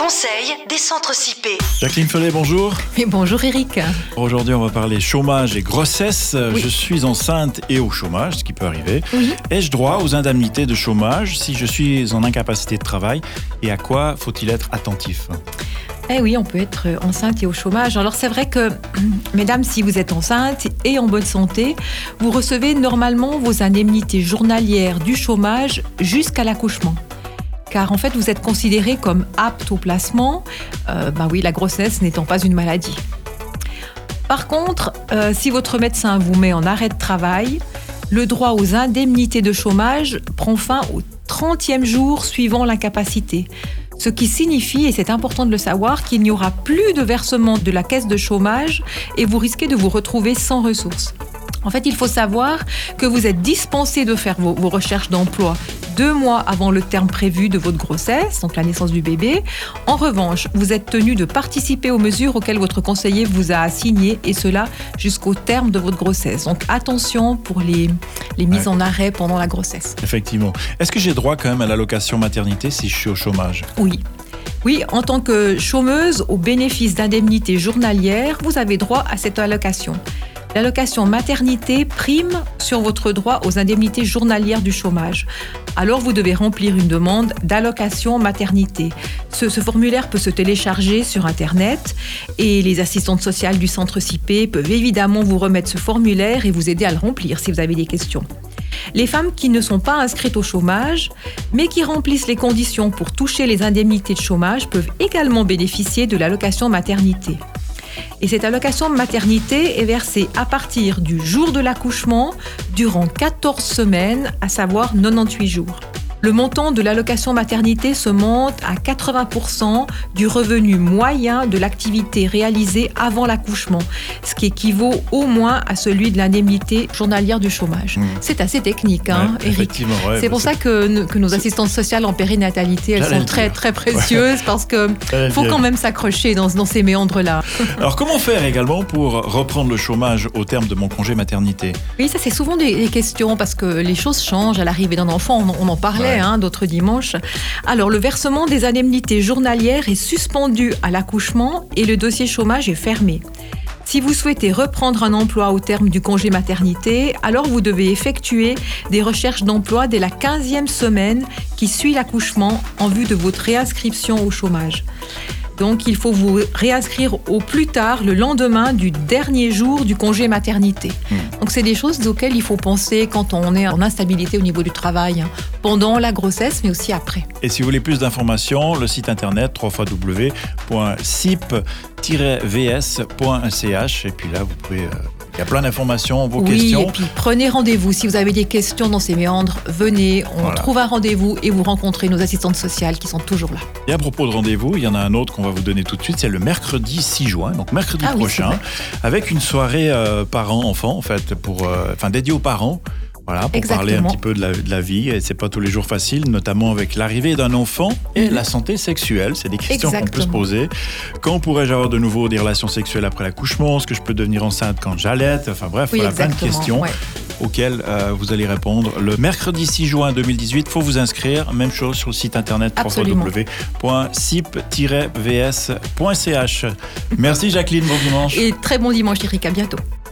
conseils des centres CIP. Jacqueline Follet, bonjour. Et bonjour Eric. Aujourd'hui, on va parler chômage et grossesse. Oui. Je suis enceinte et au chômage, ce qui peut arriver. Oui. Ai-je droit aux indemnités de chômage si je suis en incapacité de travail? Et à quoi faut-il être attentif? Eh oui, on peut être enceinte et au chômage. Alors c'est vrai que, mesdames, si vous êtes enceinte et en bonne santé, vous recevez normalement vos indemnités journalières du chômage jusqu'à l'accouchement. Car en fait, vous êtes considéré comme apte au placement, la grossesse n'étant pas une maladie. Par contre, si votre médecin vous met en arrêt de travail, le droit aux indemnités de chômage prend fin au 30e jour suivant l'incapacité. Ce qui signifie, et c'est important de le savoir, qu'il n'y aura plus de versement de la caisse de chômage et vous risquez de vous retrouver sans ressources. En fait, il faut savoir que vous êtes dispensé de faire vos recherches d'emploi 2 mois avant le terme prévu de votre grossesse, donc la naissance du bébé. En revanche, vous êtes tenu de participer aux mesures auxquelles votre conseiller vous a assigné, et cela jusqu'au terme de votre grossesse. Donc attention pour les mises en arrêt pendant la grossesse. Effectivement. Est-ce que j'ai droit quand même à l'allocation maternité si je suis au chômage? Oui, en tant que chômeuse, au bénéfice d'indemnités journalières, vous avez droit à cette allocation. L'allocation maternité prime sur votre droit aux indemnités journalières du chômage. Alors, vous devez remplir une demande d'allocation maternité. Ce formulaire peut se télécharger sur Internet et les assistantes sociales du centre CIP peuvent évidemment vous remettre ce formulaire et vous aider à le remplir si vous avez des questions. Les femmes qui ne sont pas inscrites au chômage, mais qui remplissent les conditions pour toucher les indemnités de chômage peuvent également bénéficier de l'allocation maternité. Et cette allocation maternité est versée à partir du jour de l'accouchement durant 14 semaines, à savoir 98 jours. Le montant de l'allocation maternité se monte à 80% du revenu moyen de l'activité réalisée avant l'accouchement, ce qui équivaut au moins à celui de l'indemnité journalière du chômage. C'est assez technique, Eric. C'est pour ça que nos assistantes sociales en périnatalité, elles sont très, très précieuses parce qu'il faut quand même s'accrocher dans ces méandres-là. Alors, comment faire également pour reprendre le chômage au terme de mon congé maternité? Oui, ça c'est souvent des questions parce que les choses changent à l'arrivée d'un enfant, on en parlait. D'autres dimanches. Alors, le versement des indemnités journalières est suspendu à l'accouchement et le dossier chômage est fermé. Si vous souhaitez reprendre un emploi au terme du congé maternité, alors vous devez effectuer des recherches d'emploi dès la 15e semaine qui suit l'accouchement en vue de votre réinscription au chômage. Donc, il faut vous réinscrire au plus tard le lendemain du dernier jour du congé maternité. Donc, c'est des choses auxquelles il faut penser quand on est en instabilité au niveau du travail, pendant la grossesse, mais aussi après. Et si vous voulez plus d'informations, le site internet www.cip-vs.ch. Et puis là, vous pouvez... il y a plein d'informations, vos questions. Oui, et puis prenez rendez-vous. Si vous avez des questions dans ces méandres, venez, on trouve un rendez-vous et vous rencontrez nos assistantes sociales qui sont toujours là. Et à propos de rendez-vous, il y en a un autre qu'on va vous donner tout de suite, c'est le mercredi 6 juin, donc mercredi prochain, avec une soirée parents-enfants, en fait, dédiée aux parents. Voilà, pour parler un petit peu de la vie, et c'est pas tous les jours facile, notamment avec l'arrivée d'un enfant et la santé sexuelle. C'est des questions qu'on peut se poser. Quand pourrais-je avoir de nouveau des relations sexuelles après l'accouchement? Est-ce que je peux devenir enceinte quand j'allaite? Enfin bref, plein de questions auxquelles vous allez répondre le mercredi 6 juin 2018. Il faut vous inscrire. Même chose sur le site internet www.cip-vs.ch. Merci Jacqueline, bon dimanche. Et très bon dimanche Eric, à bientôt.